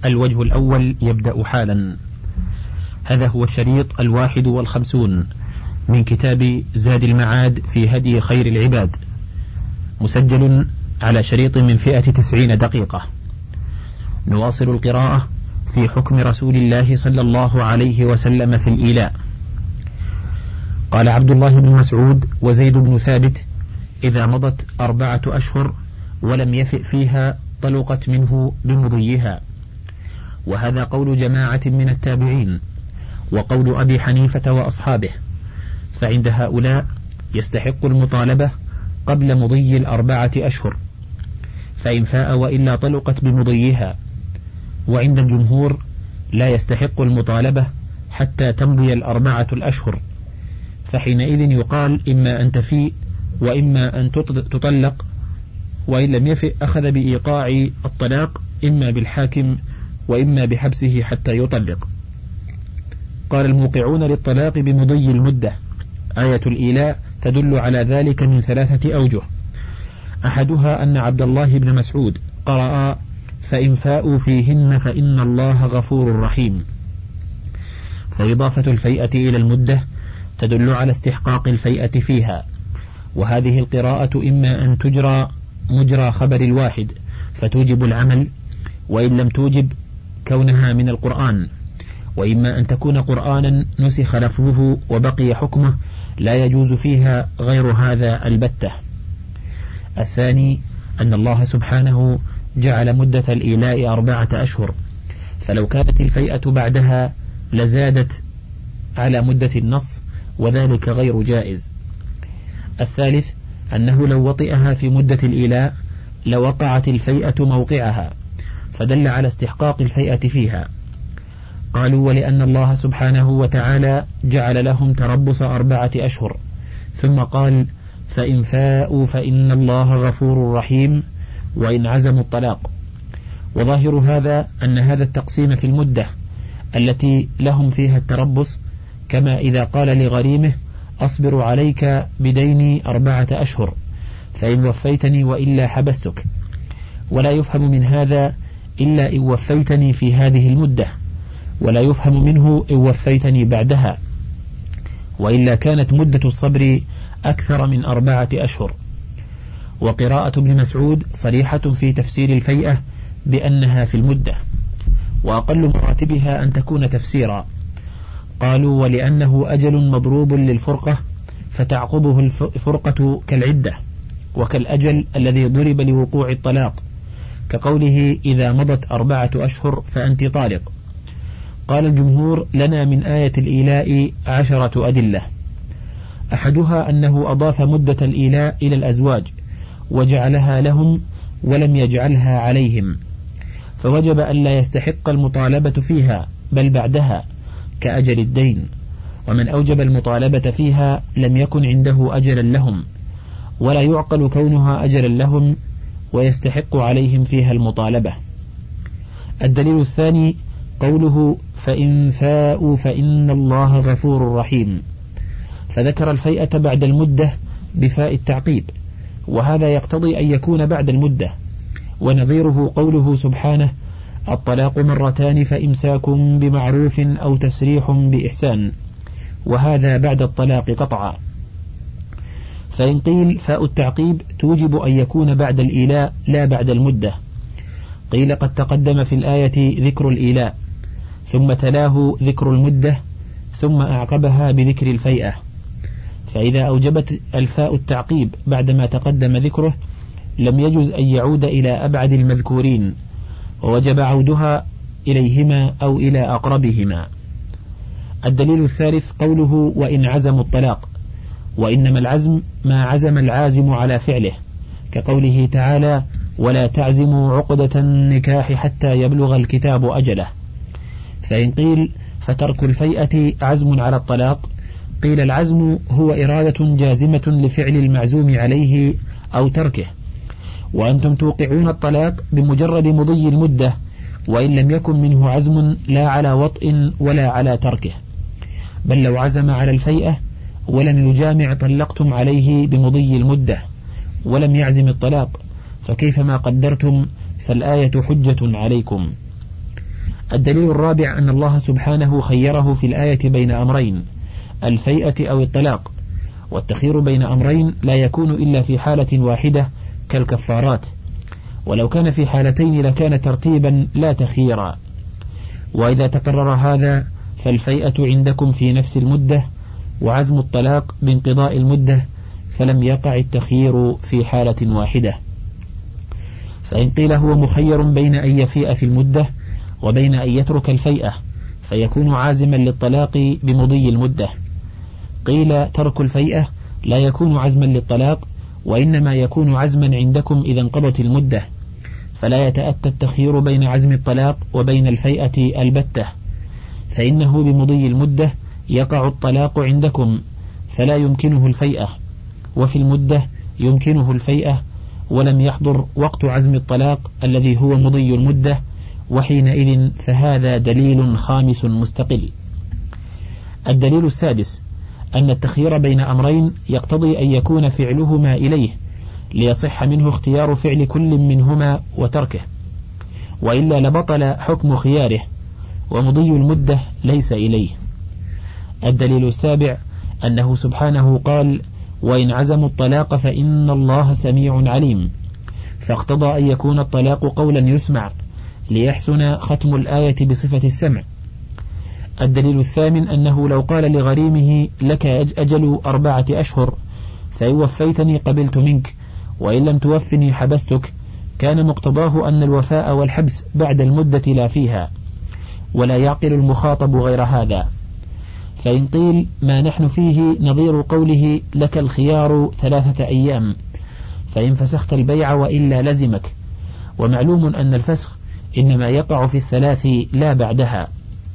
الوجه الأول يبدأ حالا. هذا هو الشريط 51 من كتاب زاد المعاد في هدي خير العباد، مسجل على شريط من فئة 90 دقيقة. نواصل القراءة في حكم رسول الله صلى الله عليه وسلم في الإيلاء. قال عبد الله بن مسعود وزيد بن ثابت: إذا مضت 4 أشهر ولم يفئ فيها طلقت منه بمضيها. وهذا قول جماعة من التابعين، وقول أبي حنيفة وأصحابه، فعند هؤلاء يستحق المطالبة قبل مضي 4 أشهر، فإن فاء وإلا طلقت بمضيها. وعند الجمهور لا يستحق المطالبة حتى تمضي 4 الأشهر، فحينئذ يقال إما أن تفيء وإما أن تطلق، وإن لم يفئ أخذ بإيقاع الطلاق إما بالحاكم وإما بحبسه حتى يطلق. قال الموقعون للطلاق بمضي المدة: آية الإيلاء تدل على ذلك من 3 أوجه. أحدها أن عبد الله بن مسعود قرأ: فإن فاءوا فيهن فإن الله غفور رحيم، فإضافة الفيئة إلى المدة تدل على استحقاق الفيئة فيها. وهذه القراءة إما أن تجرى مجرى خبر الواحد فتوجب العمل، وإن لم توجب كونها من القرآن، وإما أن تكون قرآنا نسخ لفظه وبقي حكمه لا يجوز فيها غير هذا البتة. الثاني أن الله سبحانه جعل مدة الإيلاء 4 أشهر، فلو كانت الفيئة بعدها لزادت على مدة النص، وذلك غير جائز. الثالث أنه لو وطئها في مدة الإيلاء لوقعت الفيئة موقعها، فدل على استحقاق الفيئة فيها. قالوا: ولأن الله سبحانه وتعالى جعل لهم تربص 4 أشهر، ثم قال: فإن فاءوا فإن الله غفور رحيم، وإن عزموا الطلاق. وظاهر هذا أن هذا التقسيم في المدة التي لهم فيها التربص، كما إذا قال لغريمه: أصبر عليك بديني 4 أشهر، فإن وفيتني وإلا حبستك. ولا يفهم من هذا إلا إن وفيتني في هذه المدة، ولا يفهم منه إن وفيتني بعدها، وإلا كانت مدة الصبر أكثر من 4 أشهر. وقراءة ابن مسعود صريحة في تفسير الفيئة بأنها في المدة، وأقل مراتبها أن تكون تفسيرا. قالوا: ولأنه أجل مضروب للفرقة، فتعقبه الفرقة كالعدة، وكالأجل الذي ضرب لوقوع الطلاق، كقوله: إذا مضت 4 أشهر فأنت طالق. قال الجمهور: لنا من آية الإيلاء 10 أدلة. أحدها أنه أضاف مدة الإيلاء إلى الأزواج وجعلها لهم ولم يجعلها عليهم، فوجب أن لا يستحق المطالبة فيها بل بعدها، كأجل الدين. ومن أوجب المطالبة فيها لم يكن عنده أجلا لهم، ولا يعقل كونها أجلا لهم ويستحق عليهم فيها المطالبة. الدليل الثاني قوله: فإن فاءوا فإن الله غفور رحيم، فذكر الفيئة بعد المدة بفاء التعقيب، وهذا يقتضي أن يكون بعد المدة. ونظيره قوله سبحانه: الطلاق 2 فإمساك بمعروف أو تسريح بإحسان، وهذا بعد الطلاق قطعا. فإن قيل فاء التعقيب توجب أن يكون بعد الإيلاء لا بعد المدة، قيل قد تقدم في الآية ذكر الإيلاء، ثم تلاه ذكر المدة، ثم أعقبها بذكر الفيئة. فإذا أوجبت الفاء التعقيب بعدما تقدم ذكره لم يجوز أن يعود إلى أبعد المذكورين، ووجب عودها إليهما أو إلى أقربهما. الدليل الثالث قوله: وإن عزموا الطلاق، وإنما العزم ما عزم العازم على فعله، كقوله تعالى: ولا تعزموا عقدة النكاح حتى يبلغ الكتاب أجله. فإن قيل فترك الفيئة عزم على الطلاق، قيل العزم هو إرادة جازمة لفعل المعزوم عليه أو تركه، وأنتم توقعون الطلاق بمجرد مضي المدة، وإن لم يكن منه عزم لا على وطء ولا على تركه، بل لو عزم على الفيئة ولم يجامع طلقتم عليه بمضي المدة ولم يعزم الطلاق، فكيفما قدرتم فالآية حجة عليكم. الدليل الرابع أن الله سبحانه خيره في الآية بين أمرين: الفيئة أو الطلاق، والتخير بين أمرين لا يكون إلا في حالة واحدة كالكفارات، ولو كان في حالتين لكان ترتيبا لا تخييرا. وإذا تقرر هذا فالفيئة عندكم في نفس المدة، وعزم الطلاق بانقضاء المدة، فلم يقع التخيير في حالة واحدة. فإن قيل هو مخير بين أن يفيء في المدة وبين أن يترك الفيئة فيكون عازما للطلاق بمضي المدة، قيل ترك الفيئة لا يكون عزما للطلاق، وإنما يكون عزما عندكم إذا انقضت المدة، فلا يتأتى التخيير بين عزم الطلاق وبين الفيئة البتة، فإنه بمضي المدة يقع الطلاق عندكم فلا يمكنه الفيئة، وفي المدة يمكنه الفيئة، ولم يحضر وقت عزم الطلاق الذي هو مضي المدة، وحينئذ فهذا دليل خامس مستقل. الدليل السادس أن التخيير بين أمرين يقتضي أن يكون فعلهما إليه ليصح منه اختيار فعل كل منهما وتركه، وإلا لبطل حكم خياره، ومضي المدة ليس إليه. الدليل السابع أنه سبحانه قال: وإن عزموا الطلاق فإن الله سميع عليم، فاقتضى أن يكون الطلاق قولا يسمع ليحسن ختم الآية بصفة السمع. الدليل الثامن أنه لو قال لغريمه: لك أجل 4 أشهر، فإن وفيتني قبلت منك، وإن لم توفني حبستك، كان مقتضاه أن الوفاء والحبس بعد المدة لا فيها، ولا يعقل المخاطب غير هذا. فإن قيل ما نحن فيه نظير قوله: لك الخيار 3 أيام، فإن فسخت البيع وإلا لزمك، ومعلوم أن الفسخ إنما يقع في 3 لا بعدها.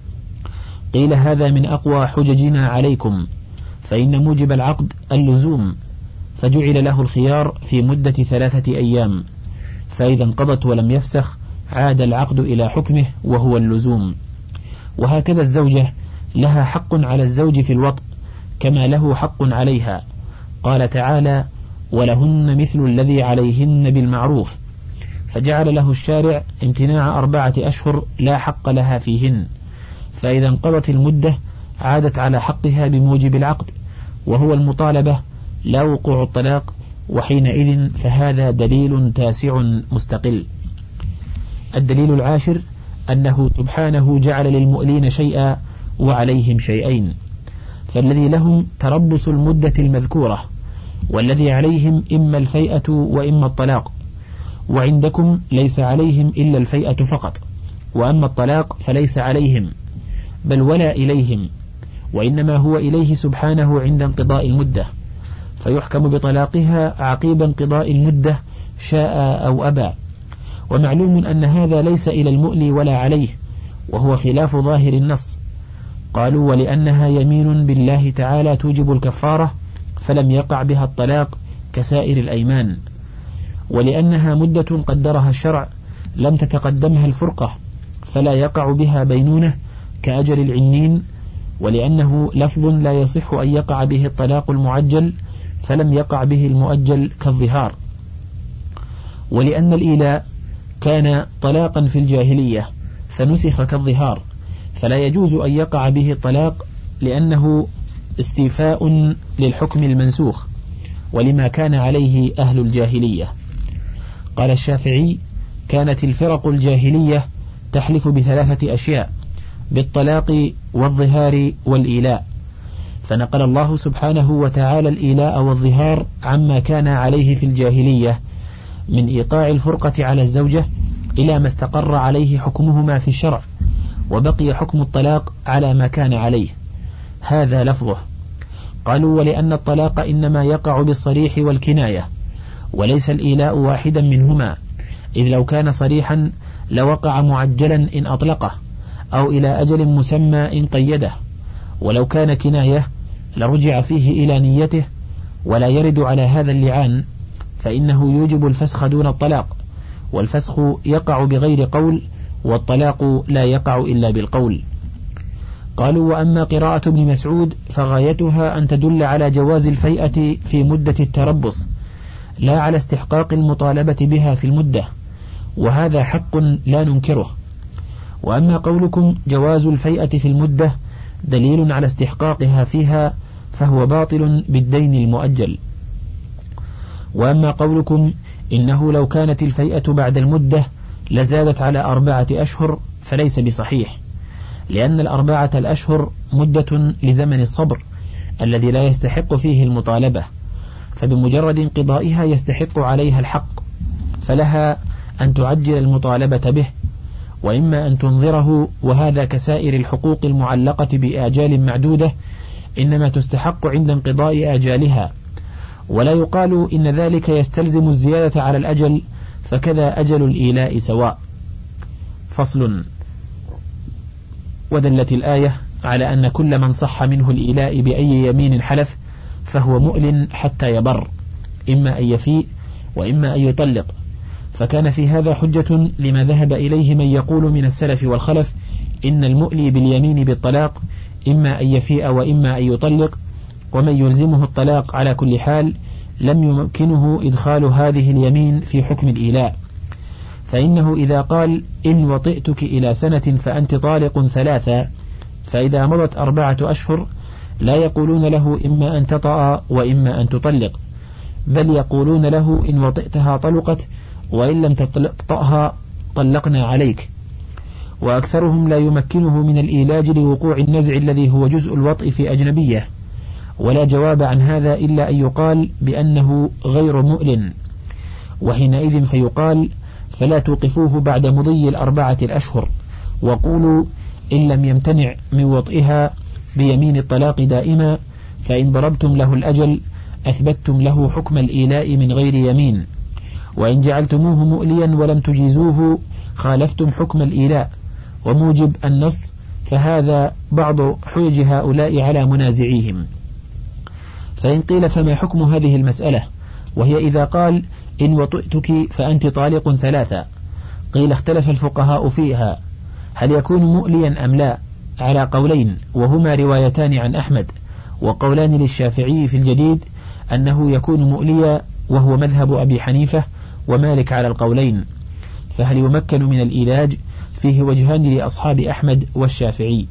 قيل هذا من أقوى حججنا عليكم، فإن موجب العقد اللزوم، فجعل له الخيار في مدة 3 أيام، فإذا انقضت ولم يفسخ عاد العقد إلى حكمه وهو اللزوم. وهكذا الزوجة لها حق على الزوج في الوطء كما له حق عليها، قال تعالى: ولهن مثل الذي عليهن بالمعروف، فجعل له الشارع امتناع 4 أشهر لا حق لها فيهن، فإذا انقضت المدة عادت على حقها بموجب العقد، وهو المطالبة لا وقوع الطلاق، وحينئذ فهذا دليل تاسع مستقل. الدليل العاشر أنه سبحانه جعل للمؤلين شيئا وعليهم شيئين، فالذي لهم تربص المدة المذكورة، والذي عليهم إما الفيئة وإما الطلاق، وعندكم ليس عليهم إلا الفيئة فقط، وأما الطلاق فليس عليهم بل ولا إليهم، وإنما هو إليه سبحانه عند انقضاء المدة، فيحكم بطلاقها عقيب انقضاء المدة شاء أو أبى. ومعلوم أن هذا ليس إلى المؤلي ولا عليه، وهو خلاف ظاهر النص. قالوا: ولأنها يمين بالله تعالى توجب الكفارة فلم يقع بها الطلاق كسائر الأيمان، ولأنها مدة قدرها الشرع لم تتقدمها الفرقة فلا يقع بها بينونة كأجل العنين، ولأنه لفظ لا يصح أن يقع به الطلاق المعجل فلم يقع به المؤجل كالظهار، ولأن الإيلاء كان طلاقا في الجاهلية فنسخ كالظهار، فلا يجوز أن يقع به الطلاق لأنه استيفاء للحكم المنسوخ ولما كان عليه أهل الجاهلية. قال الشافعي: كانت الفرق الجاهلية تحلف ب3 أشياء: بالطلاق والظهار والإيلاء، فنقل الله سبحانه وتعالى الإيلاء والظهار عما كان عليه في الجاهلية من إيقاع الفرقة على الزوجة إلى ما استقر عليه حكمهما في الشرع، وبقي حكم الطلاق على ما كان عليه، هذا لفظه. قالوا: ولأن الطلاق إنما يقع بالصريح والكناية، وليس الإيلاء واحدا منهما، إذ لو كان صريحا لوقع معجلا إن أطلقه، أو إلى أجل مسمى إن قيده، ولو كان كناية لرجع فيه إلى نيته، ولا يرد على هذا اللعان، فإنه يوجب الفسخ دون الطلاق، والفسخ يقع بغير قول، والطلاق لا يقع إلا بالقول. قالوا: وأما قراءة ابن مسعود فغايتها أن تدل على جواز الفيئة في مدة التربص لا على استحقاق المطالبة بها في المدة، وهذا حق لا ننكره، وأما قولكم جواز الفيئة في المدة دليل على استحقاقها فيها فهو باطل بالدين المؤجل. وأما قولكم إنه لو كانت الفيئة بعد المدة لزادت على 4 أشهر فليس بصحيح، لأن 4 الأشهر مدة لزمن الصبر الذي لا يستحق فيه المطالبة، فبمجرد انقضائها يستحق عليها الحق، فلها أن تعجل المطالبة به، وإما أن تنظره، وهذا كسائر الحقوق المعلقة بآجال معدودة إنما تستحق عند انقضاء آجالها، ولا يقال إن ذلك يستلزم الزيادة على الأجل، فكذا أجل الإيلاء سواء. فصل. ودلت الآية على أن كل من صح منه الإيلاء بأي يمين حلف فهو مؤل حتى يبر، إما أن يفيء وإما أن يطلق، فكان في هذا حجة لما ذهب إليه من يقول من السلف والخلف إن المؤلي باليمين بالطلاق إما أن يفيء وإما أن يطلق، ومن يلزمه الطلاق على كل حال لم يمكنه إدخال هذه اليمين في حكم الإيلاء، فإنه إذا قال إن وطئتك إلى سنة فأنت طالق 3، فإذا مضت 4 أشهر لا يقولون له إما أن تطأ وإما أن تطلق، بل يقولون له إن وطئتها طلقت وإن لم تطأها طلقنا عليك. وأكثرهم لا يمكنه من الإيلاج لوقوع النزع الذي هو جزء الوطء في أجنبية، ولا جواب عن هذا إلا أن يقال بأنه غير مؤل، وحينئذ فيقال فلا توقفوه بعد مضي 4 الأشهر، وقولوا إن لم يمتنع من وطئها بيمين الطلاق دائما فإن ضربتم له الأجل أثبتتم له حكم الإيلاء من غير يمين، وإن جعلتموه مؤليا ولم تجيزوه خالفتم حكم الإيلاء وموجب النص، فهذا بعض حجج هؤلاء على منازعيهم. فإن قيل فما حكم هذه المسألة وهي إذا قال إن وطئتك فأنت طالق 3؟ قيل اختلف الفقهاء فيها هل يكون مؤليا أم لا على قولين، وهما روايتان عن أحمد، وقولان للشافعي في الجديد أنه يكون مؤليا وهو مذهب أبي حنيفة ومالك على القولين. فهل يمكن من الإيلاج؟ فيه وجهان لأصحاب أحمد والشافعي،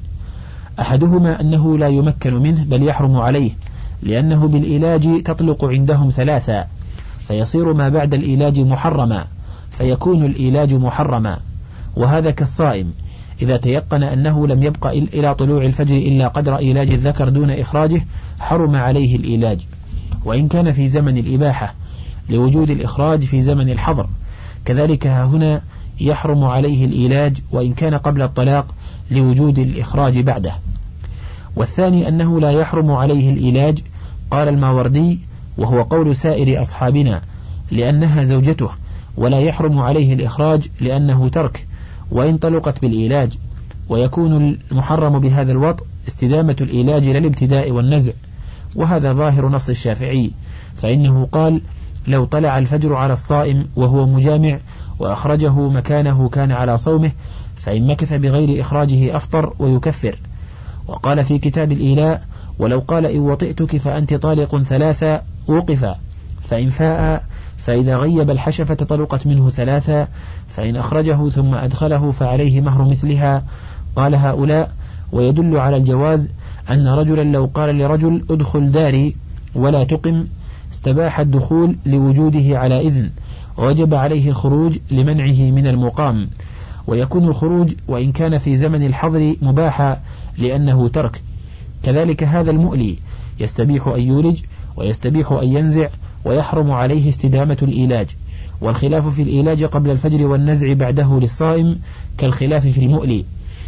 أحدهما أنه لا يمكن منه بل يحرم عليه، لأنه بالإيلاج تطلق عندهم 3، فيصير ما بعد الإيلاج محرما، فيكون الإيلاج محرما، وهذا كالصائم إذا تيقن أنه لم يبقى إلى طلوع الفجر إلا قدر إيلاج الذكر دون إخراجه حرم عليه الإيلاج، وإن كان في زمن الإباحة لوجود الإخراج في زمن الحظر، كذلك هنا يحرم عليه الإيلاج وإن كان قبل الطلاق لوجود الإخراج بعده. والثاني أنه لا يحرم عليه الإيلاج، قال الماوردي وهو قول سائر أصحابنا، لأنها زوجته، ولا يحرم عليه الإخراج لأنه ترك وإن طلقت بالإيلاج، ويكون المحرم بهذا الوطء استدامة الإيلاج للابتداء والنزع، وهذا ظاهر نص الشافعي، فإنه قال لو طلع الفجر على الصائم وهو مجامع وأخرجه مكانه كان على صومه، فإن مكث بغير إخراجه أفطر ويكفر. وقال في كتاب الإيلاء ولو قال إن وطئتك فأنت طالق 3 وقف، فإن فاء فإذا غيب الحشفة طلقت منه 3، فإن أخرجه ثم أدخله فعليه مهر مثلها. قال هؤلاء ويدل على الجواز أن رجلا لو قال لرجل ادخل داري ولا تقم استباح الدخول لوجوده على إذن، ووجب عليه الخروج لمنعه من المقام، ويكون الخروج وإن كان في زمن الحظر مباحا لأنه ترك. كذلك هذا المؤلي يستبيح أن يولج ويستبيح أن ينزع، ويحرم عليه استدامة الإيلاج، والخلاف في الإيلاج قبل الفجر والنزع بعده للصائم كالخلاف في المؤلي.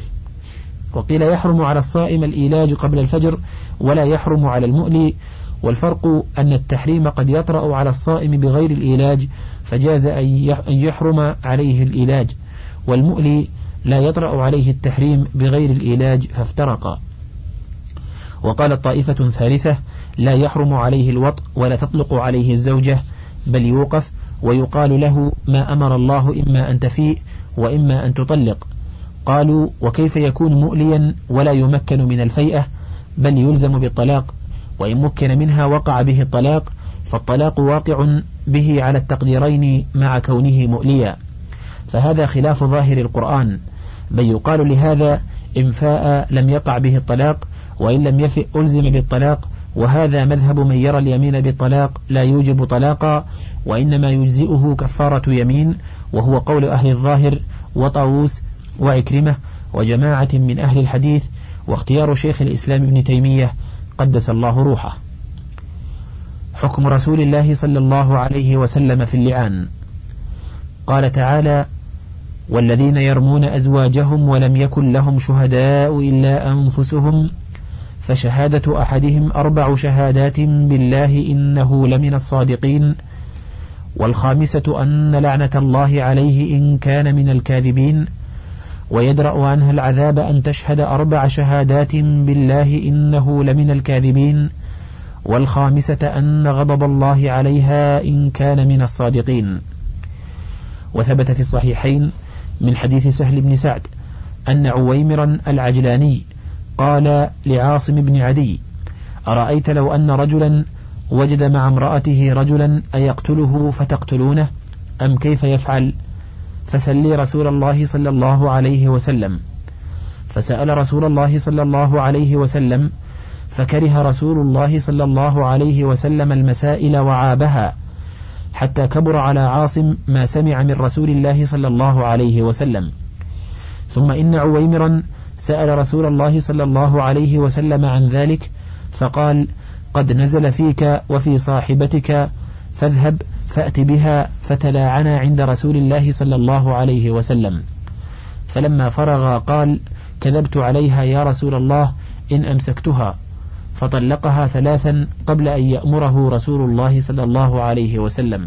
وقيل يحرم على الصائم الإيلاج قبل الفجر ولا يحرم على المؤلي، والفرق أن التحريم قد يطرأ على الصائم بغير الإيلاج فجاز أن يحرم عليه الإيلاج، والمؤلي لا يطرأ عليه التحريم بغير الإيلاج فافترقا. وقال طائفة ثالثة لا يحرم عليه الوطء ولا تطلق عليه الزوجة، بل يوقف ويقال له ما أمر الله إما أن تفيء وإما أن تطلق. قالوا وكيف يكون مؤليا ولا يمكن من الفيئة؟ بل يلزم بالطلاق، وإن مكن منها وقع به الطلاق، فالطلاق واقع به على التقديرين مع كونه مؤليا، فهذا خلاف ظاهر القرآن، بل يقال لهذا إن فاء لم يقع به الطلاق، وإن لم يفئ ألزم بالطلاق. وهذا مذهب من يرى اليمين بالطلاق لا يوجب طلاقا، وإنما يجزئه كفارة يمين، وهو قول أهل الظاهر وطاووس وعكرمة وجماعة من أهل الحديث، واختيار شيخ الإسلام ابن تيمية قدس الله روحه. حكم رسول الله صلى الله عليه وسلم في اللعان. قال تعالى: والذين يرمون أزواجهم ولم يكن لهم شهداء إلا أنفسهم فشهادة أحدهم 4 شهادات بالله إنه لمن الصادقين، والخامسة أن لعنة الله عليه إن كان من الكاذبين، ويدرأ عنها العذاب أن تشهد 4 شهادات بالله إنه لمن الكاذبين، والخامسة أن غضب الله عليها إن كان من الصادقين. وثبت في الصحيحين من حديث سهل بن سعد أن عويمرا العجلاني قال لعاصم بن عدي: أرأيت لو أن رجلا وجد مع امرأته رجلا أيقتله فتقتلونه أم كيف يفعل؟ فسلي رسول الله صلى الله عليه وسلم. فسأل رسول الله صلى الله عليه وسلم، فكره رسول الله صلى الله عليه وسلم المسائل وعابها، حتى كبر على عاصم ما سمع من رسول الله صلى الله عليه وسلم. ثم إن عويمرا سأل رسول الله صلى الله عليه وسلم عن ذلك، فقال: قد نزل فيك وفي صاحبتك، فاذهب فأت بها، فتلاعنا عند رسول الله صلى الله عليه وسلم. فلما فرغ قال: كذبت عليها يا رسول الله إن أمسكتها، فطلقها 3 قبل أن يأمره رسول الله صلى الله عليه وسلم.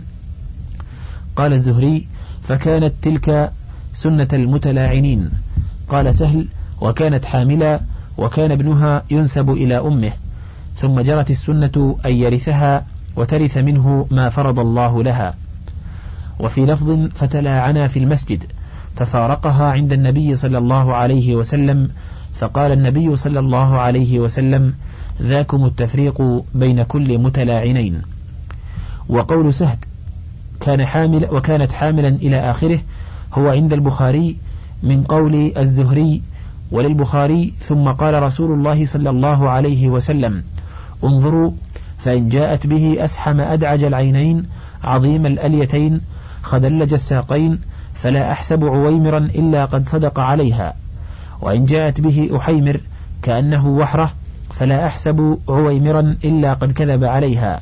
قال الزهري: فكانت تلك سنة المتلاعنين. قال سهل: وكانت حاملا، وكان ابنها ينسب إلى أمه، ثم جرت السنة أن يرثها وترث منه ما فرض الله لها. وفي لفظ: فتلاعنا في المسجد، ففارقها عند النبي صلى الله عليه وسلم، فقال النبي صلى الله عليه وسلم: ذاكم التفريق بين كل متلاعنين. وقول سهد كان حامل وكانت حاملا إلى آخره هو عند البخاري من قول الزهري وللبخاري: ثم قال رسول الله صلى الله عليه وسلم: انظروا، فإن جاءت به أسحم أدعج العينين عظيم الأليتين خدلج الساقين فلا أحسب عويمرا إلا قد صدق عليها، وإن جاءت به أحيمر كأنه وحره فلا أحسب عويمرا إلا قد كذب عليها.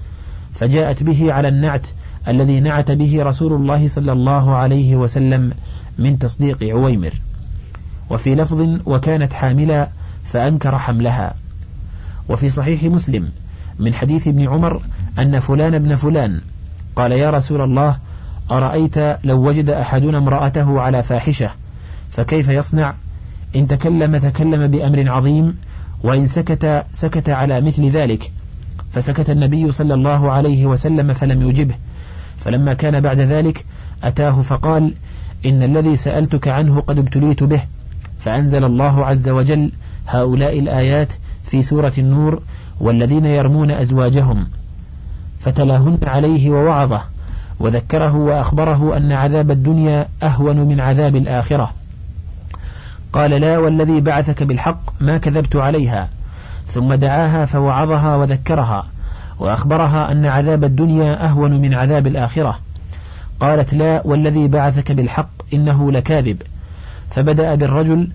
فجاءت به على النعت الذي نعت به رسول الله صلى الله عليه وسلم من تصديق عويمر. وفي لفظ: وكانت حاملا فأنكر حملها. وفي صحيح مسلم من حديث ابن عمر أن فلان ابن فلان قال: يا رسول الله، أرأيت لو وجد أحدنا امرأته على فاحشة فكيف يصنع؟ إن تكلم بأمر عظيم، وإن سكت على مثل ذلك. فسكت النبي صلى الله عليه وسلم فلم يجبه. فلما كان بعد ذلك أتاه فقال: إن الذي سألتك عنه قد ابتليت به. فأنزل الله عز وجل هؤلاء الآيات في سورة النور: والذين يرمون أزواجهم، فتلاهن عليه ووعظه وذكره وأخبره أن عذاب الدنيا أهون من عذاب الآخرة. قال: لا والذي بعثك بالحق ما كذبت عليها. ثم دعاها فوعظها وذكرها وأخبرها أن عذاب الدنيا أهون من عذاب الآخرة. قالت: لا والذي بعثك بالحق إنه لكاذب. فبدأ بالرجل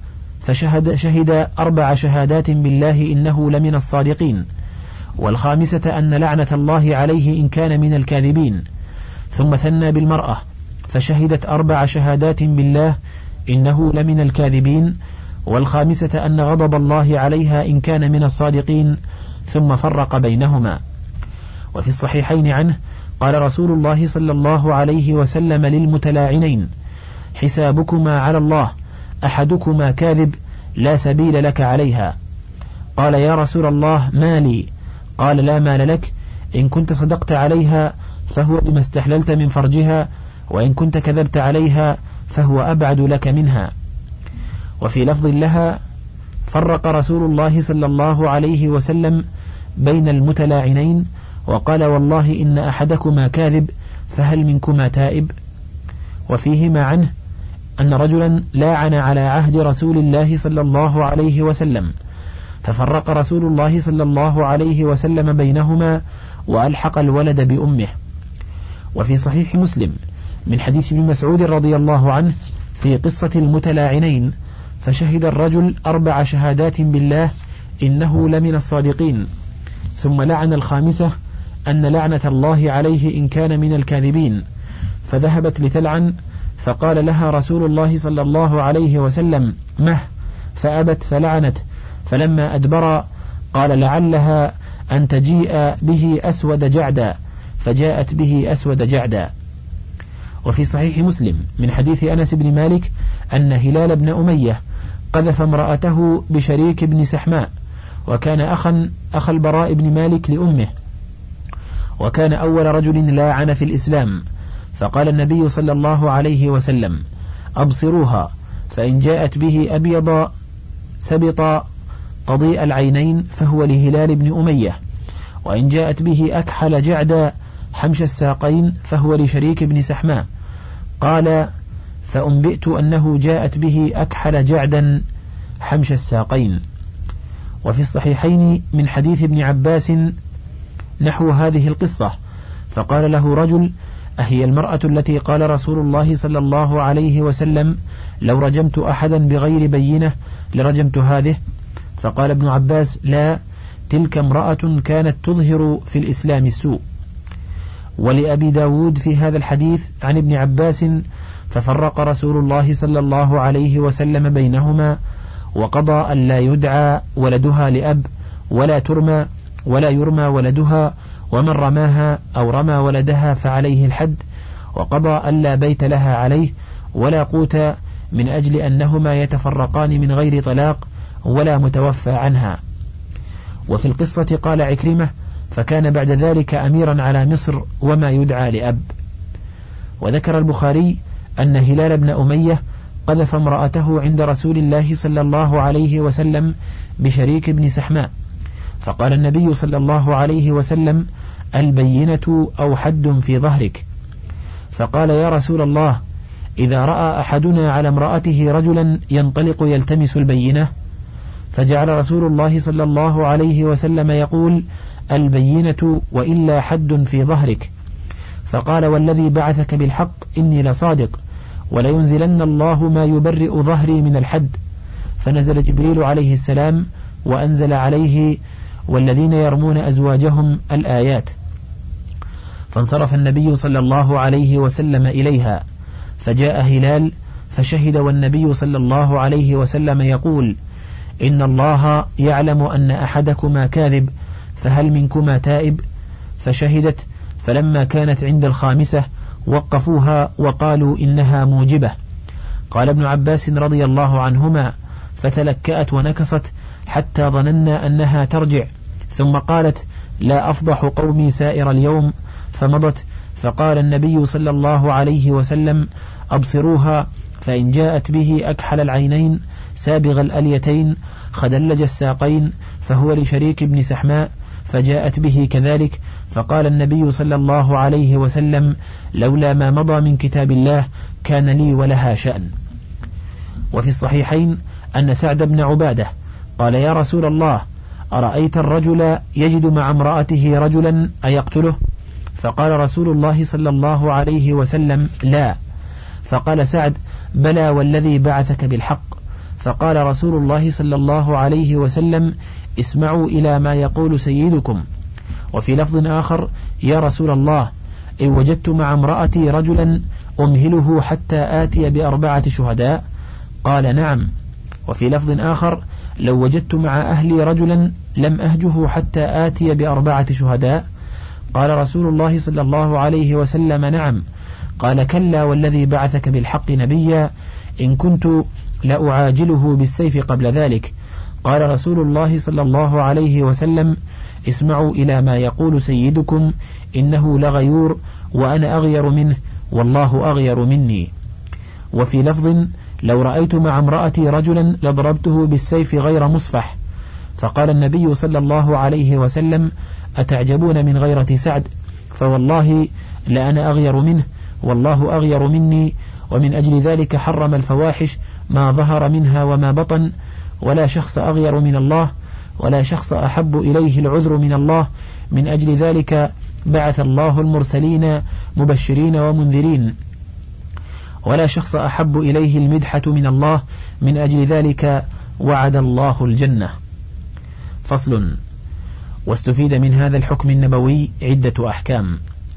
فشهد 4 شهادات بالله إنه لمن الصادقين، والخامسة أن لعنة الله عليه إن كان من الكاذبين. ثم ثنى بالمرأة فشهدت 4 شهادات بالله إنه لمن الكاذبين، والخامسة أن غضب الله عليها إن كان من الصادقين، ثم فرق بينهما. وفي الصحيحين عنه قال رسول الله صلى الله عليه وسلم للمتلاعنين: حسابكما على الله، أحدكما كاذب لا سبيل لك عليها. قال: يا رسول الله ما لي؟ قال: لا مال لك، إن كنت صدقت عليها فهو بما استحللت من فرجها، وإن كنت كذبت عليها فهو أبعد لك منها. وفي لفظ لها: فرق رسول الله صلى الله عليه وسلم بين المتلاعنين وقال: والله إن أحدكما كاذب، فهل منكما تائب؟ وفيهما عنه أن رجلا لاعن على عهد رسول الله صلى الله عليه وسلم، ففرق رسول الله صلى الله عليه وسلم بينهما وألحق الولد بأمه. وفي صحيح مسلم من حديث ابن مسعود رضي الله عنه في قصة المتلاعنين، فشهد الرجل 4 شهادات بالله إنه لمن الصادقين، ثم لعن الخامسة أن لعنة الله عليه إن كان من الكاذبين، فذهبت لتلعن، فقال لها رسول الله صلى الله عليه وسلم مه، فأبت فلعنت، فلما أدبر قال لعلها أن تجيء به أسود جعدا، فجاءت به أسود جعدا. وفي صحيح مسلم من حديث أنس بن مالك أن هلال بن أمية قذف امرأته بشريك بن سحماء، وكان أخ البراء بن مالك لأمه، وكان أول رجل لاعن في الإسلام، فقال النبي صلى الله عليه وسلم أبصروها، فإن جاءت به أبيض سبط قضيء العينين فهو لهلال بن أمية، وإن جاءت به أكحل جعدا حمش الساقين فهو لشريك بن سحماء. قال فأنبئت أنه جاءت به أكحل جعدا حمش الساقين. وفي الصحيحين من حديث ابن عباس نحو هذه القصة، فقال له رجل أهي المرأة التي قال رسول الله صلى الله عليه وسلم لو رجمت أحدا بغير بينة لرجمت هذه؟ فقال ابن عباس لا، تلك امرأة كانت تظهر في الإسلام السوء. ولأبي داود في هذا الحديث عن ابن عباس ففرق رسول الله صلى الله عليه وسلم بينهما، وقضى أن لا يدعى ولدها لأب ولا يرمى ولدها، ومن رماها أو رمى ولدها فعليه الحد، وقضى أن لا بيت لها عليه ولا قوت، من أجل أنهما يتفرقان من غير طلاق ولا متوفى عنها. وفي القصة قال عكرمة فكان بعد ذلك أميرا على مصر وما يدعى لأب. وذكر البخاري أن هلال بن أمية قذف امرأته عند رسول الله صلى الله عليه وسلم بشريك بن سحماء، فقال النبي صلى الله عليه وسلم البينة أو حد في ظهرك، فقال يا رسول الله إذا رأى أحدنا على امرأته رجلا ينطلق يلتمس البينة، فجعل رسول الله صلى الله عليه وسلم يقول البينة وإلا حد في ظهرك، فقال والذي بعثك بالحق إني لصادق، ولينزلن الله ما يبرئ ظهري من الحد. فنزل جبريل عليه السلام وأنزل عليه والذين يرمون أزواجهم الآيات، فانصرف النبي صلى الله عليه وسلم إليها، فجاء هلال فشهد والنبي صلى الله عليه وسلم يقول إن الله يعلم أن أحدكما كاذب، فهل منكما تائب؟ فشهدت، فلما كانت عند الخامسة وقفوها وقالوا إنها موجبة. قال ابن عباس رضي الله عنهما فتلكأت ونكصت حتى ظننا أنها ترجع، ثم قالت لا أفضح قومي سائر اليوم، فمضت. فقال النبي صلى الله عليه وسلم أبصروها، فإن جاءت به أكحل العينين سابغ الأليتين خدلج الساقين فهو لشريك بن سحماء، فجاءت به كذلك، فقال النبي صلى الله عليه وسلم لولا ما مضى من كتاب الله كان لي ولها شأن. وفي الصحيحين أن سعد بن عبادة قال يا رسول الله أرأيت الرجل يجد مع امرأته رجلا أيقتله؟ فقال رسول الله صلى الله عليه وسلم لا. فقال سعد بلى والذي بعثك بالحق. فقال رسول الله صلى الله عليه وسلم اسمعوا إلى ما يقول سيدكم. وفي لفظ آخر يا رسول الله إن وجدت مع امرأتي رجلا أمهله حتى آتي ب4 شهداء؟ قال نعم. وفي لفظ آخر لو وجدت مع أهلي رجلا لم أهجه حتى آتي ب4 شهداء؟ قال رسول الله صلى الله عليه وسلم نعم. قال كلا والذي بعثك بالحق نبيا إن كنت لأعاجله بالسيف قبل ذلك. قال رسول الله صلى الله عليه وسلم اسمعوا إلى ما يقول سيدكم إنه لغيور وأنا أغير منه والله أغير مني. وفي لفظ لو رأيت مع امرأتي رجلا لضربته بالسيف غير مصفح. فقال النبي صلى الله عليه وسلم أتعجبون من غيرة سعد؟ فوالله لأنا أغير منه والله أغير مني، ومن أجل ذلك حرم الفواحش ما ظهر منها وما بطن، ولا شخص أغير من الله، ولا شخص أحب إليه العذر من الله. من أجل ذلك بعث الله المرسلين مبشرين ومنذرين، ولا شخص أحب إليه المدحة من الله. من أجل ذلك وعد الله الجنة. فصل. واستفيد من هذا الحكم النبوي عدة أحكام.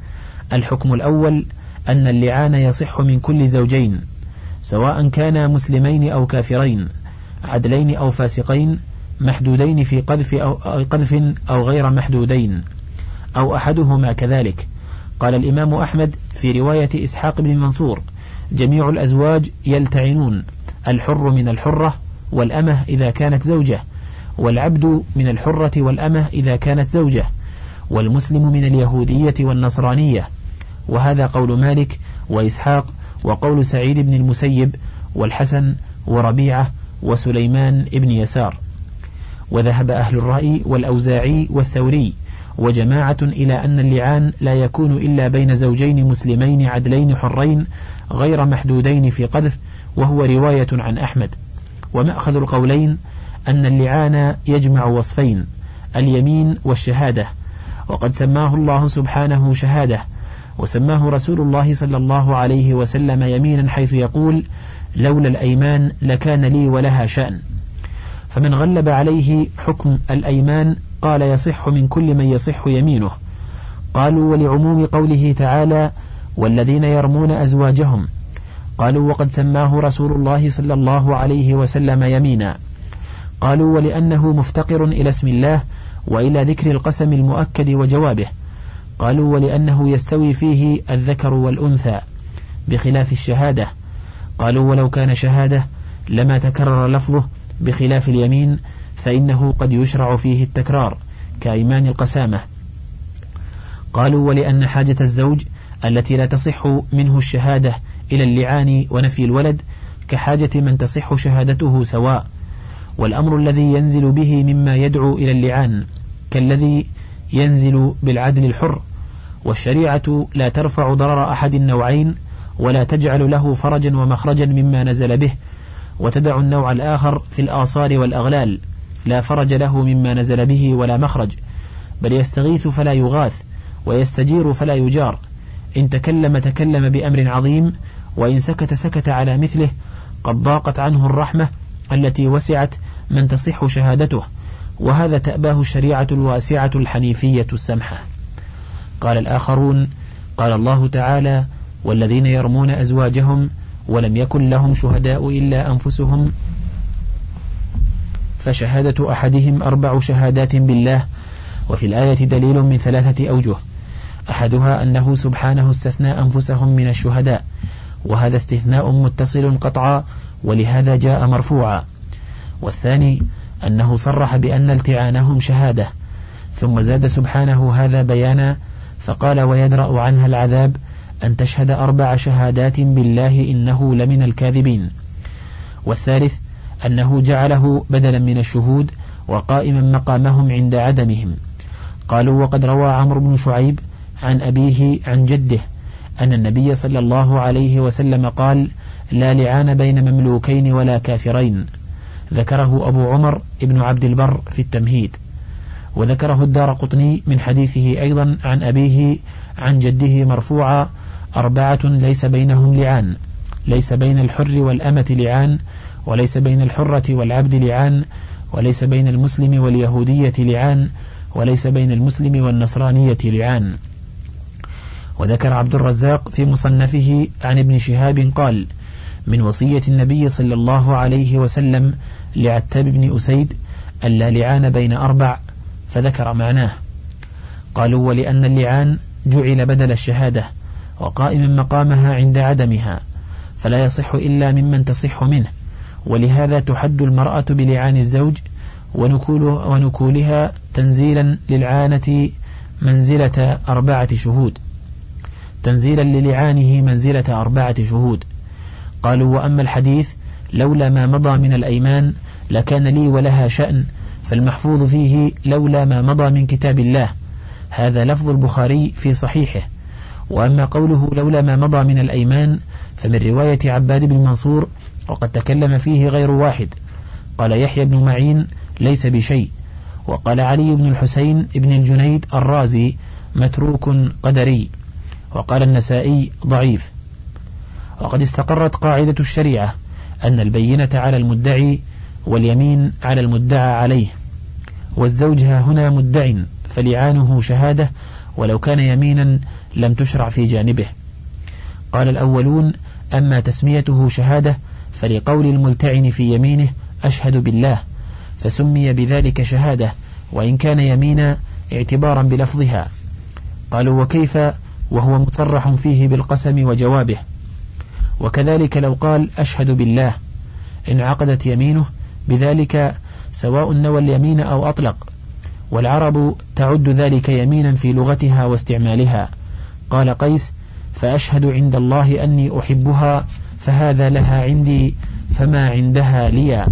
الحكم الأول أن اللعان يصح من كل زوجين، سواء كانا مسلمين أو كافرين، عدلين أو فاسقين، محدودين في قذف أو غير محدودين، أو أحدهما كذلك. قال الإمام أحمد في رواية إسحاق بن منصور: جميع الأزواج يلتعنون، الحر من الحرة والأمة إذا كانت زوجة، والعبد من الحرة والأمة إذا كانت زوجة، والمسلم من اليهودية والنصرانية. وهذا قول مالك وإسحاق وقول سعيد بن المسيب والحسن وربيعة وسليمان بن يسار. وذهب أهل الرأي والأوزاعي والثوري وجماعة إلى أن اللعان لا يكون إلا بين زوجين مسلمين عدلين حرين غير محدودين في قذف، وهو رواية عن أحمد. ومأخذ القولين أن اللعان يجمع وصفين: اليمين والشهادة، وقد سماه الله سبحانه شهادة، وسماه رسول الله صلى الله عليه وسلم يمينا، حيث يقول: لولا الأيمان لكان لي ولها شأن. فمن غلب عليه حكم الأيمان قال يصح من كل من يصح يمينه. قالوا: ولعموم قوله تعالى: والذين يرمون أزواجهم. قالوا: وقد سماه رسول الله صلى الله عليه وسلم يمينا. قالوا: ولأنه مفتقر إلى اسم الله وإلى ذكر القسم المؤكد وجوابه. قالوا: ولأنه يستوي فيه الذكر والأنثى بخلاف الشهادة. قالوا: ولو كان شهادة لما تكرر لفظه بخلاف اليمين، فإنه قد يشرع فيه التكرار كأيمان القسامة. قالوا: ولأن حاجة الزوج التي لا تصح منه الشهادة إلى اللعان ونفي الولد كحاجة من تصح شهادته سواء، والأمر الذي ينزل به مما يدعو إلى اللعان كالذي ينزل بالعدل الحر. والشريعة لا ترفع ضرر أحد النوعين ولا تجعل له فرجا ومخرجا مما نزل به، وتدع النوع الآخر في الآصار والأغلال لا فرج له مما نزل به ولا مخرج، بل يستغيث فلا يغاث، ويستجير فلا يجار. إن تكلم تكلم بأمر عظيم، وإن سكت سكت على مثله، قد ضاقت عنه الرحمة التي وسعت من تصح شهادته. وهذا تأباه الشريعة الواسعة الحنيفية السمحة. قال الآخرون: قال الله تعالى: والذين يرمون أزواجهم ولم يكن لهم شهداء إلا أنفسهم فشهادة أحدهم 4 شهادات بالله. وفي الآية دليل من 3 أوجه: أحدها أنه سبحانه استثنى أنفسهم من الشهداء، وهذا استثناء متصل قطعا، ولهذا جاء مرفوعا. والثاني أنه صرح بأن التعانهم شهادة، ثم زاد سبحانه هذا بيانا فقال: ويدرأ عنها العذاب أن تشهد 4 شهادات بالله إنه لمن الكاذبين. والثالث أنه جعله بدلا من الشهود وقائما مقامهم عند عدمهم. قالوا: وقد روى عمرو بن شعيب عن أبيه عن جده أن النبي صلى الله عليه وسلم قال: لا لعان بين مملوكين ولا كافرين. ذكره أبو عمر ابن عبد البر في التمهيد. وذكره الدارقطني من حديثه أيضا عن أبيه عن جده مرفوعا: 4 ليس بينهم لعان، ليس بين الحر والأمة لعان، وليس بين الحرة والعبد لعان، وليس بين المسلم واليهودية لعان، وليس بين المسلم والنصرانية لعان. وذكر عبد الرزاق في مصنفه عن ابن شهاب قال: من وصية النبي صلى الله عليه وسلم لعتاب بن أسيد ألا لعان بين 4، فذكر معناه. قالوا: ولأن اللعان جعل بدل الشهادة وقائما مقامها عند عدمها، فلا يصح إلا ممن تصح منه، ولهذا تحد المرأة بلعان الزوج ونكولها تنزيلا للعانة منزلة 4 شهود، تنزيلا للعانه منزلة 4 شهود. قالوا: وأما الحديث لولا ما مضى من الأيمان لكان لي ولها شأن، فالمحفوظ فيه لولا ما مضى من كتاب الله. هذا لفظ البخاري في صحيحه. وأما قوله لولا ما مضى من الأيمان فمن رواية عباد بن منصور وقد تكلم فيه غير واحد. قال يحيى بن معين ليس بشيء، وقال علي بن الحسين بن الجنيد الرازي متروك قدري، وقال النسائي ضعيف. وقد استقرت قاعدة الشريعة أن البينة على المدعي واليمين على المدعى عليه، والزوج هنا مدع فلعانه شهادة ولو كان يمينا لم تشرع في جانبه. قال الأولون أما تسميته شهادة فلقول الملتعن في يمينه أشهد بالله، فسمي بذلك شهادة وإن كان يمينا اعتبارا بلفظها. قالوا وكيف وهو مصرح فيه بالقسم وجوابه؟ وكذلك لو قال أشهد بالله انعقدت يمينه بذلك سواء نوى اليمين أو أطلق، والعرب تعد ذلك يمينا في لغتها واستعمالها. قال قيس فأشهد عند الله أني أحبها فهذا لها عندي فما عندها لي.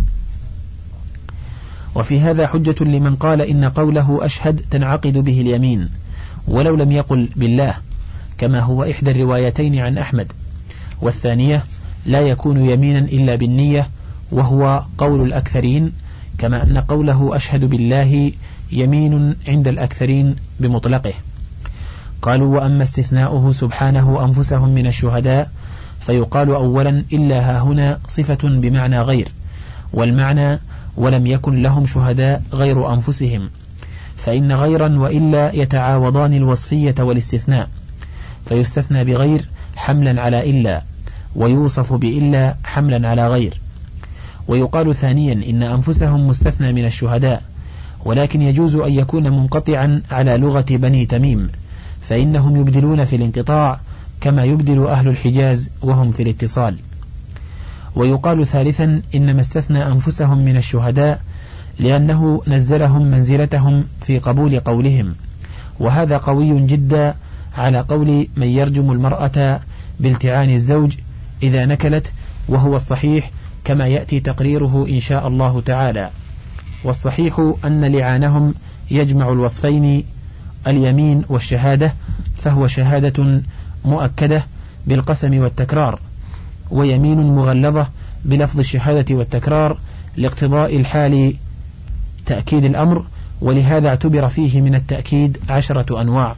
وفي هذا حجة لمن قال إن قوله أشهد تنعقد به اليمين ولو لم يقل بالله، كما هو إحدى الروايتين عن أحمد، والثانية لا يكون يمينا إلا بالنية وهو قول الأكثرين، كما أن قوله أشهد بالله يمين عند الأكثرين بمطلقه. قالوا وأما استثناؤه سبحانه أنفسهم من الشهداء فيقال أولا إلا هاهنا صفة بمعنى غير، والمعنى ولم يكن لهم شهداء غير أنفسهم، فإن غيرا وإلا يتعاوضان الوصفية والاستثناء، فيستثنى بغير حملا على إلا، ويوصف بإلا حملا على غير. ويقال ثانيا إن أنفسهم مستثنى من الشهداء، ولكن يجوز أن يكون منقطعا على لغة بني تميم، فإنهم يبدلون في الانقطاع كما يبدل أهل الحجاز وهم في الاتصال. ويقال ثالثا إنما استثنى أنفسهم من الشهداء لأنه نزلهم منزلتهم في قبول قولهم، وهذا قوي جدا على قول من يرجم المرأة بالتعان الزوج إذا نكلت، وهو الصحيح كما يأتي تقريره إن شاء الله تعالى. والصحيح أن لعانهم يجمع الوصفين اليمين والشهادة، فهو شهادة مؤكدة بالقسم والتكرار، ويمين مغلظة بلفظ الشهادة والتكرار لاقتضاء الحال تأكيد الأمر، ولهذا اعتبر فيه من التأكيد 10 أنواع.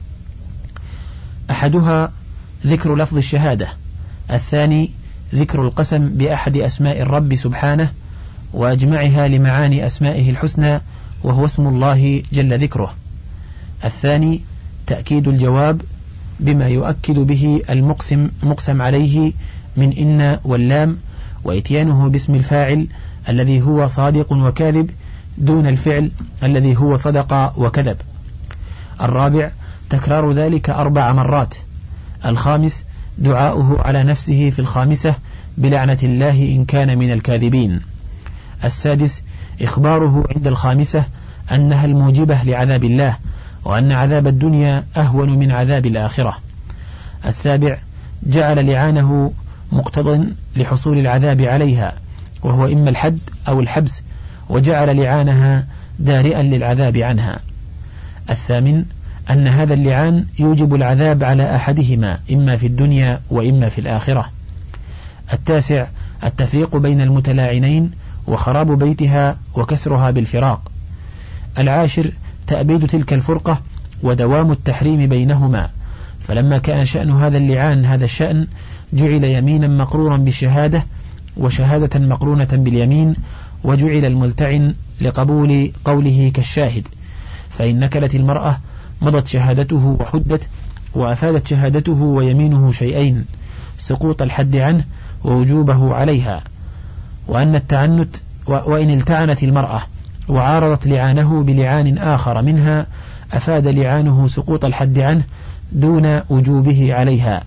أحدها ذكر لفظ الشهادة، الثاني ذكر القسم بأحد أسماء الرب سبحانه وأجمعها لمعاني أسمائه الحسنى وهو اسم الله جل ذكره، الثاني تأكيد الجواب بما يؤكد به المقسم عليه من إن واللام، وإتيانه باسم الفاعل الذي هو صادق وكاذب دون الفعل الذي هو صدق وكذب. الرابع تكرار ذلك 4 مرات. الخامس دعاؤه على نفسه في الخامسة بلعنة الله إن كان من الكاذبين. السادس إخباره عند الخامسة أنها الموجبة لعذاب الله، وأن عذاب الدنيا أهون من عذاب الآخرة. السابع جعل لعانه مقتض لحصول العذاب عليها، وهو إما الحد أو الحبس، وجعل لعانها دارئا للعذاب عنها. الثامن أن هذا اللعان يوجب العذاب على أحدهما إما في الدنيا وإما في الآخرة. التاسع التفريق بين المتلاعنين وخراب بيتها وكسرها بالفراق. العاشر تأبيد تلك الفرقة ودوام التحريم بينهما، فلما كان شأن هذا اللعان هذا الشأن جعل يمينا مقرورا بالشهادة وشهادة مقرونة باليمين، وجعل الملتعن لقبول قوله كالشاهد، فإن نكلت المرأة مضت شهادته وحدت، وأفادت شهادته ويمينه شيئين: سقوط الحد عنه ووجوبه عليها. وأن التعنت وإن التعنت المرأة وعارضت لعانه بلعان آخر منها أفاد لعانه سقوط الحد عنه دون وجوبه عليها،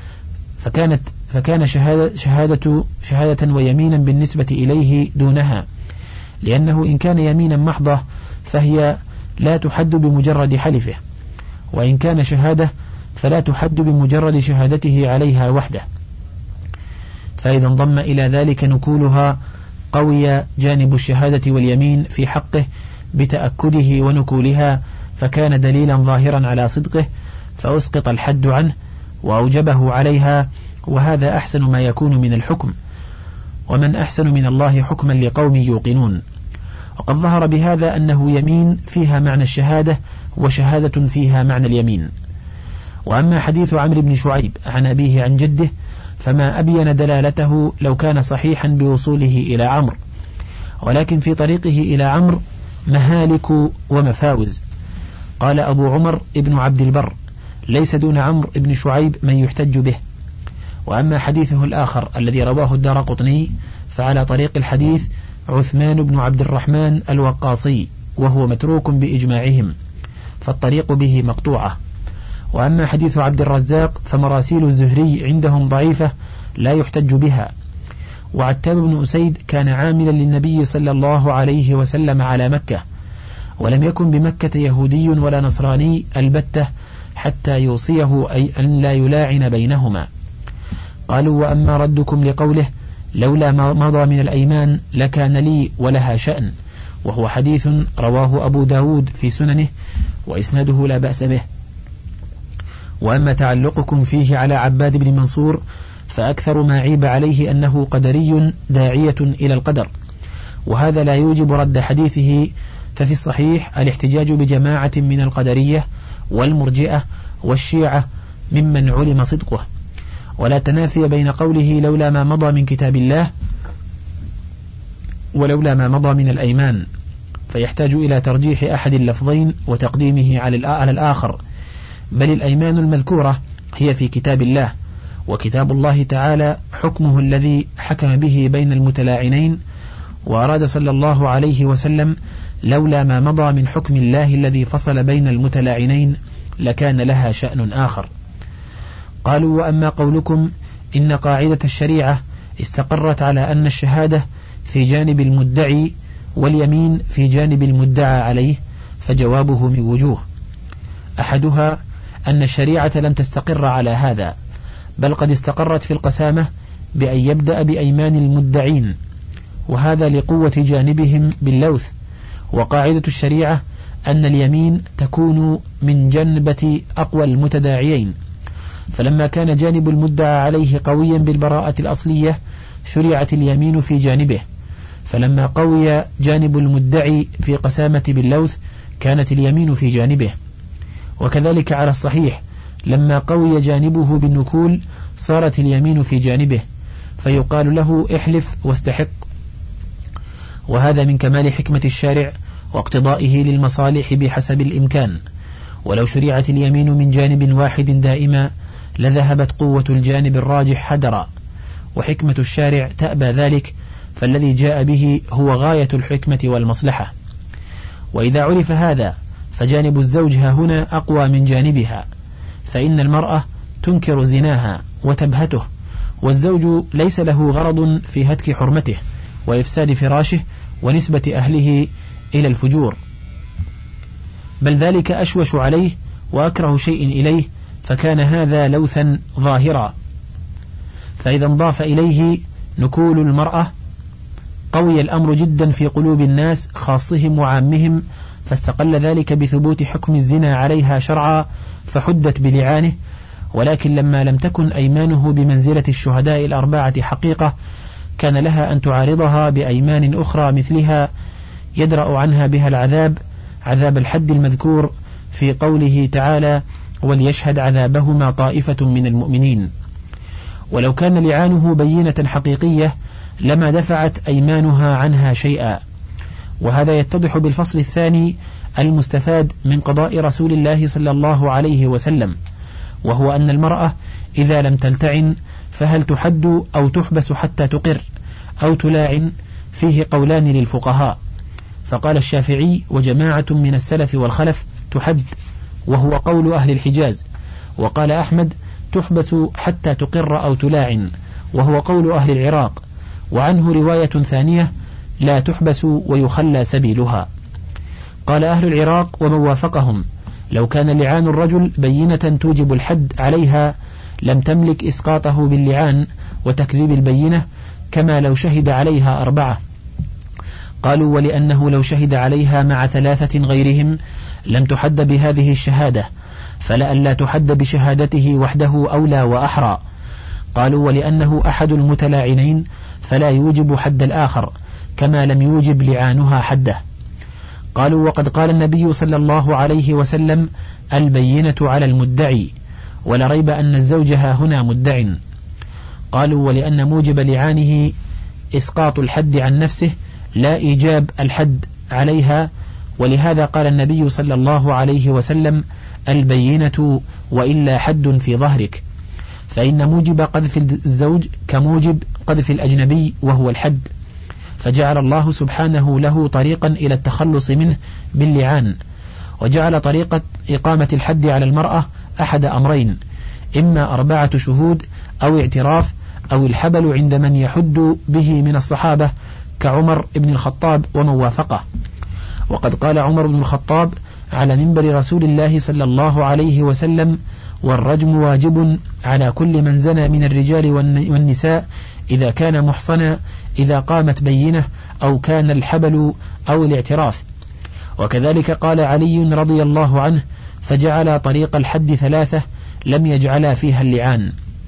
فكان شهادة ويمينا بالنسبة إليه دونها، لأنه إن كان يمينا محضة فهي لا تحد بمجرد حلفه، وإن كان شهادة فلا تحد بمجرد شهادته عليها وحده. فإذا انضم إلى ذلك نكولها قوي جانب الشهادة واليمين في حقه بتأكده ونكولها، فكان دليلا ظاهرا على صدقه، فأسقط الحد عنه وأوجبه عليها، وهذا أحسن ما يكون من الحكم، ومن أحسن من الله حكما لقوم يوقنون. وقد ظهر بهذا أنه يمين فيها معنى الشهادة وشهادة فيها معنى اليمين. وأما حديث عمرو بن شعيب عن أبيه عن جده فما أبين دلالته لو كان صحيحا بوصوله إلى عمرو، ولكن في طريقه إلى عمرو مهالك ومفاوز. قال أبو عمر ابن عبد البر: ليس دون عمرو بن شعيب من يحتج به. وأما حديثه الآخر الذي رواه الدارقطني فعلى طريق الحديث عثمان بن عبد الرحمن الوقاصي، وهو متروك بإجماعهم، فالطريق به مقطوعة. وأما حديث عبد الرزاق فمراسيل الزهري عندهم ضعيفة لا يحتج بها. وعتاب بن أسيد كان عاملا للنبي صلى الله عليه وسلم على مكة، ولم يكن بمكة يهودي ولا نصراني البتة حتى يوصيه أي أن لا يلاعن بينهما. قالوا: وأما ردكم لقوله لولا ما مضى من الأيمان لكان لي ولها شأن، وهو حديث رواه أبو داود في سننه وإسناده لا بأس به. وأما تعلقكم فيه على عباد بن منصور فأكثر ما عيب عليه أنه قدري داعية إلى القدر، وهذا لا يوجب رد حديثه. ففي الصحيح الاحتجاج بجماعة من القدرية والمرجئة والشيعة ممن علم صدقه، ولا تنافي بين قوله لولا ما مضى من كتاب الله ولولا ما مضى من الأيمان، فيحتاج إلى ترجيح أحد اللفظين وتقديمه على الآخر. بل الأيمان المذكورة هي في كتاب الله، وكتاب الله تعالى حكمه الذي حكم به بين المتلاعنين. وأراد صلى الله عليه وسلم لولا ما مضى من حكم الله الذي فصل بين المتلاعنين لكان لها شأن آخر. قالوا: وأما قولكم إن قاعدة الشريعة استقرت على أن الشهادة في جانب المدعي واليمين في جانب المدعى عليه، فجوابه من وجوه: أحدها أن الشريعة لم تستقر على هذا، بل قد استقرت في القسامة بأن يبدأ بأيمان المدعين، وهذا لقوة جانبهم باللوث. وقاعدة الشريعة أن اليمين تكون من جنبة أقوى المتداعيين، فلما كان جانب المدعى عليه قويا بالبراءة الأصلية شرعت اليمين في جانبه، فلما قوي جانب المدعي في قسامة باللوث كانت اليمين في جانبه. وكذلك على الصحيح لما قوي جانبه بالنكول صارت اليمين في جانبه، فيقال له احلف واستحق. وهذا من كمال حكمة الشارع واقتضائه للمصالح بحسب الإمكان. ولو شرعت اليمين من جانب واحد دائما لذهبت قوة الجانب الراجح حدرا، وحكمة الشارع تأبى ذلك، فالذي جاء به هو غاية الحكمة والمصلحة. وإذا عرف هذا فجانب الزوج هنا أقوى من جانبها، فإن المرأة تنكر زناها وتبهته، والزوج ليس له غرض في هتك حرمته وإفساد فراشه ونسبة أهله إلى الفجور، بل ذلك أشوش عليه وأكره شيء إليه، فكان هذا لوثا ظاهرا. فإذا انضاف إليه نكول المرأة قوي الأمر جدا في قلوب الناس خاصهم وعامهم، فاستقل ذلك بثبوت حكم الزنا عليها شرعا فحدت بلعانه. ولكن لما لم تكن أيمانه بمنزلة الشهداء الأربعة حقيقة كان لها أن تعارضها بأيمان أخرى مثلها يدرأ عنها بها العذاب، عذاب الحد المذكور في قوله تعالى: وليشهد عذابهما طائفة من المؤمنين. ولو كان لعانه بينة حقيقية لما دفعت أيمانها عنها شيئا. وهذا يتضح بالفصل الثاني المستفاد من قضاء رسول الله صلى الله عليه وسلم، وهو أن المرأة إذا لم تلتعن فهل تحد أو تحبس حتى تقر أو تلاعن؟ فيه قولان للفقهاء، فقال الشافعي وجماعة من السلف والخلف تحد، وهو قول أهل الحجاز. وقال أحمد تحبس حتى تقر أو تلاعن، وهو قول أهل العراق. وعنه رواية ثانية لا تحبس ويخلى سبيلها. قال أهل العراق ومن وافقهم لو كان لعان الرجل بينة توجب الحد عليها لم تملك إسقاطه باللعان وتكذيب البينة، كما لو شهد عليها 4. قالوا ولأنه لو شهد عليها مع 3 غيرهم لم تحد بهذه الشهادة، فلئلا تحد بشهادته وحده أولى وأحرى. قالوا ولأنه أحد المتلاعنين فلا يوجب حد الآخر كما لم يوجب لعانها حده. قالوا وقد قال النبي صلى الله عليه وسلم البينة على المدعي، ولا ريب أن الزوج ها هنا مدع. قالوا ولأن موجب لعانه إسقاط الحد عن نفسه لا إيجاب الحد عليها، ولهذا قال النبي صلى الله عليه وسلم البينة وإلا حد في ظهرك، فإن موجب قذف الزوج كموجب قذف الأجنبي وهو الحد، فجعل الله سبحانه له طريقا إلى التخلص منه باللعان، وجعل طريقة إقامة الحد على المرأة أحد أمرين: إما 4 شهود أو اعتراف أو الحبل عند من يحد به من الصحابة كعمر بن الخطاب ومن وافقه. وقد قال عمر بن الخطاب على منبر رسول الله صلى الله عليه وسلم: والرجم واجب على كل من زنى من الرجال والنساء إذا كان محصنا إذا قامت بينة أو كان الحبل أو الاعتراف. وكذلك قال علي رضي الله عنه: فجعل طريق الحد 3 لم يجعلا فيها اللعان.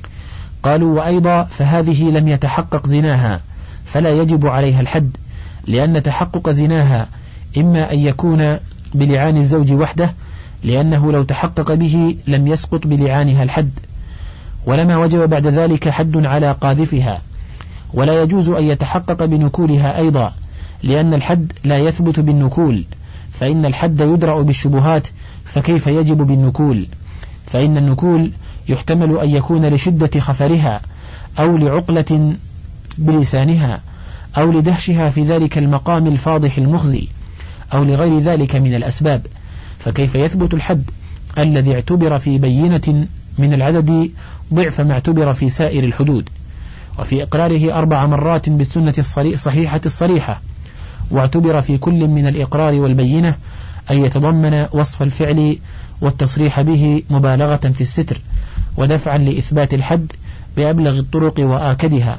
قالوا وأيضا فهذه لم يتحقق زناها فلا يجب عليها الحد، لأن تحقق زناها إما أن يكون بلعان الزوج وحده، لأنه لو تحقق به لم يسقط بلعانها الحد، ولما وجب بعد ذلك حد على قاذفها. ولا يجوز أن يتحقق بنكولها أيضا، لأن الحد لا يثبت بالنكول، فإن الحد يدرأ بالشبهات، فكيف يجب بالنكول؟ فإن النكول يحتمل أن يكون لشدة خفرها أو لعقلة بلسانها أو لدهشها في ذلك المقام الفاضح المخزي أو لغير ذلك من الأسباب، فكيف يثبت الحد الذي اعتبر في بينة من العدد ضعف ما اعتبر في سائر الحدود؟ وفي إقراره 4 مرات بالسنة الصحيحة الصريحة، واعتبر في كل من الإقرار والبينة أن يتضمن وصف الفعل والتصريح به مبالغة في الستر ودفعا لإثبات الحد بأبلغ الطرق وآكدها،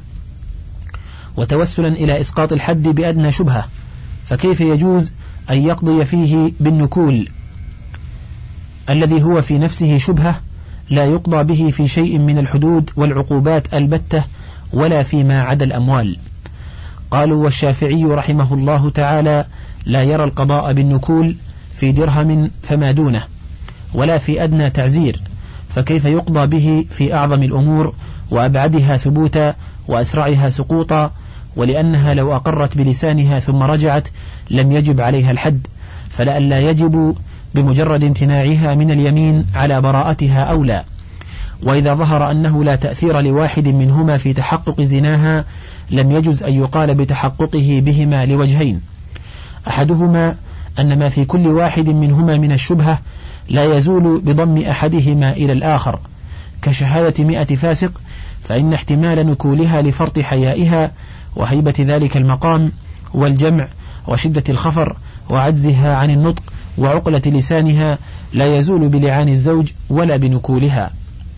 وتوسلا إلى إسقاط الحد بأدنى شبهة، فكيف يجوز أن يقضي فيه بالنكول الذي هو في نفسه شبهة لا يقضى به في شيء من الحدود والعقوبات البتة ولا فيما عدا الأموال؟ قالوا والشافعي رحمه الله تعالى لا يرى القضاء بالنكول في درهم فما دونه ولا في أدنى تعزير، فكيف يقضى به في أعظم الأمور وأبعدها ثبوتا وأسرعها سقوطا؟ ولأنها لو أقرت بلسانها ثم رجعت لم يجب عليها الحد، فلئلا يجب بمجرد امتناعها من اليمين على براءتها أولى. وإذا ظهر أنه لا تأثير لواحد منهما في تحقق زناها لم يجز أن يقال بتحققه بهما لوجهين: أحدهما أن ما في كل واحد منهما من الشبهة لا يزول بضم أحدهما إلى الآخر، كشهادة 100 فاسق، فإن احتمال نكولها لفرط حيائها وهيبة ذلك المقام والجمع وشدة الخفر وعجزها عن النطق وعقلة لسانها لا يزول بلعان الزوج ولا بنكولها.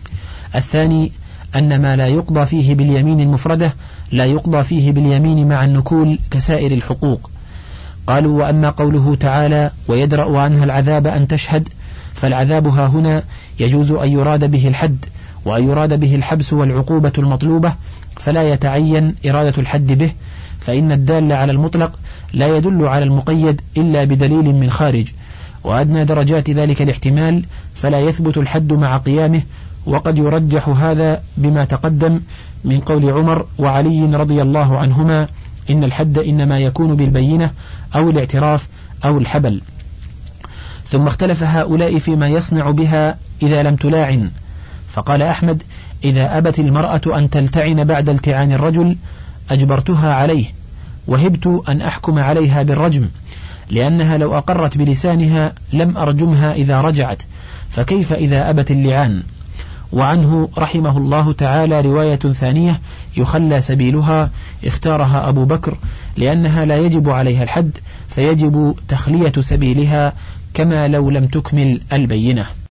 الثاني أن ما لا يقضى فيه باليمين المفردة لا يقضى فيه باليمين مع النكول كسائر الحقوق. قالوا وأما قوله تعالى ويدرأ عنها العذاب أن تشهد، فالعذاب ها هنا يجوز أن يراد به الحد وأن يراد به الحبس والعقوبة المطلوبة، فلا يتعين إرادة الحد به، فإن الدال على المطلق لا يدل على المقيد إلا بدليل من خارج، وأدنى درجات ذلك الاحتمال فلا يثبت الحد مع قيامه. وقد يرجح هذا بما تقدم من قول عمر وعلي رضي الله عنهما إن الحد إنما يكون بالبينة أو الاعتراف أو الحبل. ثم اختلف هؤلاء فيما يصنع بها إذا لم تلاعن، فقال أحمد إذا أبت المرأة أن تلتعن بعد التعان الرجل أجبرتها عليه وهبت أن أحكم عليها بالرجم، لأنها لو أقرت بلسانها لم أرجمها إذا رجعت، فكيف إذا أبت اللعان؟ وعنه رحمه الله تعالى رواية ثانية يخلى سبيلها اختارها أبو بكر لأنها لا يجب عليها الحد، فيجب تخلية سبيلها كما لو لم تكمل البينة.